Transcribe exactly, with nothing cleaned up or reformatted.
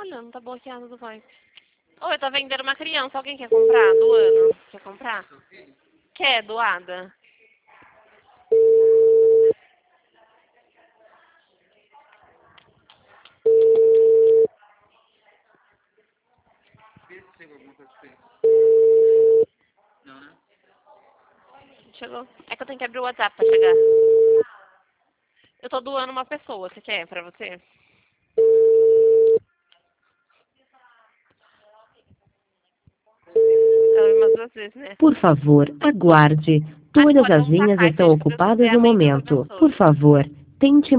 Olha, não tá bloqueado do Vibe. Oi, tá vendendo uma criança. Alguém quer comprar? Doando. Quer comprar? Quer, doada? Não, né? Chegou. É que eu tenho que abrir o WhatsApp pra chegar. Eu tô doando uma pessoa. Você quer pra você? Ela me mandou duas vezes, né? Por favor, aguarde. Ah, Todas pode, as vamos linhas tacar. estão Seja o que Deus ocupadas quiser. no Amém. Deus momento. Por abençoe. favor, tente